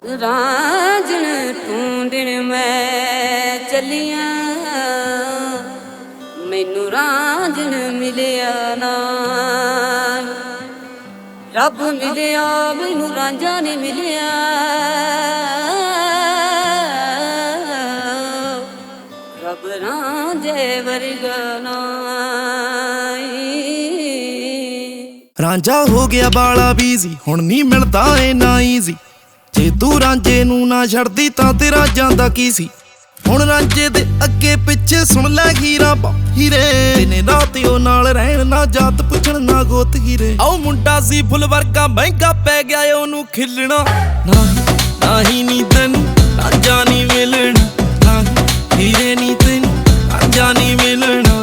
ਰਾਂਝਣ ਢੂੰਡਣ ਮੈਂ ਚੱਲੀਆਂ, ਮੈਨੂੰ ਰਾਂਝਣ ਮਿਲਿਆ ਨਾ। ਰੱਬ ਮਿਲਿਆ ਮੈਨੂੰ ਰਾਂਝਾ ਨਹੀਂ ਮਿਲਿਆ। ਰੱਬ ਰਾਂਝੇ ਵਰਗਾ ਨਾ। ਰਾਂਝਾ ਹੋ ਗਿਆ ਬਾਲਾ ਬੀਜ਼ੀ, ਹੁਣ ਨਹੀਂ ਮਿਲਦਾ ਇੰਨਾ ਈਜ਼ੀ। ਜੇ ਤੂੰ ਰਾਂਝੇ ਨੂੰ ਨਾ ਛੱਡਦੀ ਤਾਂ ਤੇਰਾ ਜਾਂਦਾ ਕੀ ਸੀ। ਹੁਣ ਰਾਂਝੇ ਦੇ ਅੱਗੇ ਪਿੱਛੇ ਸੁਣ ਲੈ ਹੀਰਾ ਹੀਰੇ, ਦਿਨੇ ਰਾਤ ਉਹ ਨਾਲ ਰਹਿਣ ਨਾ ਜਾਤ ਪੁੱਛਣ ਨਾ ਗੋਤ ਹੀਰੇ। ਆਓ ਮੁੰਡਾ ਸੀ ਫੁੱਲ ਵਰਗਾ ਮਹਿੰਗਾ ਪੈ ਗਿਆ ਉਹਨੂੰ ਖਿਲਣਾ। ਨਹੀਂ ਨੀ ਤੈਨੂੰ ਰਾਂਝਾ ਨਹੀਂ ਮਿਲਣਾ, ਨਹੀਂ ਹੀਰੇ ਨੀ ਤੈਨੂੰ ਰਾਂਝਾ ਨਹੀਂ ਮਿਲਣਾ।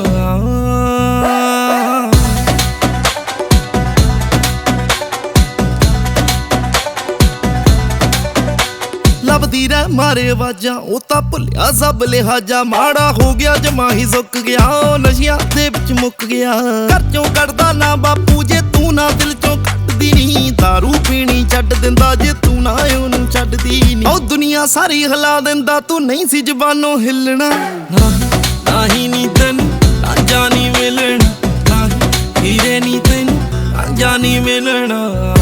ਲੱਭਦੀ ਰਹਿ ਮਾਰੇ ਆਵਾਜ਼ਾਂ, ਉਹ ਤਾਂ ਭੁੱਲਿਆ ਸਭ ਲਿਹਾਜ਼ਾ। ਮਾੜਾ ਹੋ ਗਿਆ ਜਮਾ ਹੀ ਸੁੱਕ ਗਿਆ, ਉਹ ਨਸ਼ਿਆਂ ਦੇ ਵਿੱਚ ਮੁੱਕ ਗਿਆ। ਘਰ ਚੋਂ ਕੱਢਦਾ ਨਾ ਬਾਪੂ ਜੇ ਤੂੰ ਨਾ ਦਿਲ ਚੋਂ ਕੱਢਦੀ ਨੀ। ਦਾਰੂ ਪੀਣੀ ਛੱਡ ਦਿੰਦਾ ਜੇ ਤੂੰ ਨਾ ਉਹਨੂੰ ਛੱਡਦੀ ਨੀ। ਉਹ ਦੁਨੀਆ ਸਾਰੀ ਹਿਲਾ ਦਿੰਦਾ ਤੂੰ ਨਹੀਂ ਸੀ ਜ਼ਬਾਨੋਂ ਹਿੱਲਣਾ। ਨਹੀਂ ਨੀ ਤੈਨੂੰ ਰਾਂਝਾ ਨਹੀਂ ਮਿਲਣਾ, ਨਹੀਂ ਹੀਰੇ ਨੀ ਤੈਨੂੰ ਰਾਂਝਾ ਨਹੀਂ ਮਿਲਣਾ।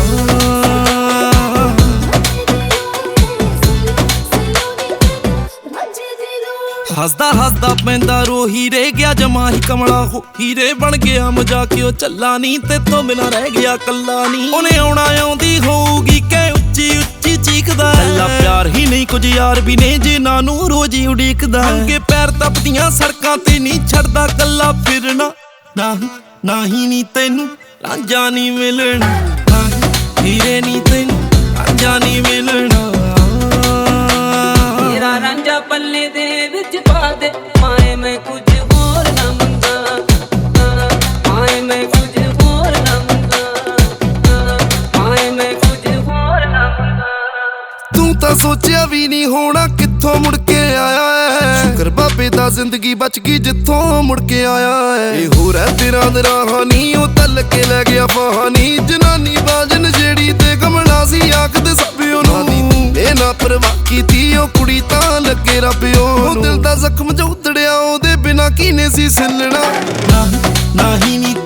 ਹੱਸਦਾ ਹੱਸਦਾ ਪੈਂਦਾ ਰੋ, ਹੀਰੇ ਗਿਆ ਜਮਾ ਹੀ ਕਮਲਾ ਹੋ। ਹੀਰੇ ਬਣ ਗਿਆ ਮਜ਼ਾਕ ਉਹ ਚੱਲਾ ਨੀ, ਤੇ ਤੋਂ ਬਿਨਾ ਰਹਿ ਗਿਆ ਕੱਲਾ ਨੀ। ਉਹਨੇ ਆਉਣਾ ਆਉਂਦੀ ਹੋਊਗੀ ਕਿ ਉੱਚੀ ਉੱਚੀ ਚੀਕਦਾ। ਕੱਲਾ ਪਿਆਰ ਹੀ ਨਹੀਂ ਕੁਝ ਯਾਰ ਵੀ ਨੇ ਜਿਨ੍ਹਾਂ ਨੂੰ ਰੋਜ਼ ਹੀ ਉਡੀਕਦਾ। ਅੱਗੇ ਪੈਰ ਤਪਦੀਆਂ ਸੜਕਾਂ ਤੇ ਨਹੀਂ ਛੱਡਦਾ ਕੱਲਾ ਫਿਰਨਾ। ਨਹੀਂ ਨੀ ਤੈਨੂੰ ਰਾਂਝਾ ਨਹੀਂ ਮਿਲਣਾ, ਨਹੀਂ ਹੀਰੇ ਨੀ ਤੈਨੂੰ ਰਾਂਝਾ ਨਹੀਂ ਮਿਲਣਾ। ਤੇਰਾ ਰਾਂਝਾ ਪੱਲੇ ਦੇ ਵਿੱਚ ਪਾ ਦੇ, ਮਾਏ ਮੈਂ ਕੁਝ ਹੋਰ ਨਾ ਮੰਗਾ। ਮਾਏ ਮੈਂ ਕੁਝ ਹੋਰ ਨਾ ਮੰਗਾ। ਮਾਏ ਮੈਂ ਕੁਝ ਹੋਰ ਨਾ ਮੰਗਾ। ਤੂੰ ਤਾਂ ਸੋਚਿਆ ਵੀ ਨਹੀਂ ਹੋਣਾ ਕਿੱਥੋਂ ਮੁੜ ਕੇ ਆਇਆ ਹੈ। ਸ਼ੁਕਰ ਬਾਬੇ ਦਾ ਜ਼ਿੰਦਗੀ ਬਚ ਗਈ ਜਿੱਥੋਂ ਮੁੜ ਕੇ ਆਇਆ ਹੈ। ਇਹ ਹੋ ਰਹਿ ਤੇਰਾ ਦਰਾਹਾਨੀ, ਉਹ ਤਲ ਕੇ ਲੈ ਗਿਆ ਫਹਾਨੀ। ਜਨਾਨੀ ਬਾਜਨ ਜਿਹੜੀ ਤੇ ਕਮਲਾ ਸੀ ਆਖਦੇ ਸਭ ਉਹਨੂੰ। ਇਹ ਨਾ ਪਰਵਾਹ ਕੀਤੀ ਉਹ ਕੁੜੀ ਤਾਂ ਲੱਗੇ ਰੱਬ ਉਹਨੂੰ। ਦਿਲ ਦਾ ਜ਼ਖਮ ਜੋ ਉਤੜਿਆ ਉਹਦੇ ਬਿਨਾ ਕਿਨੇ ਸੀ ਸਿਲਣਾ। ਨਹੀਂ ਨੀ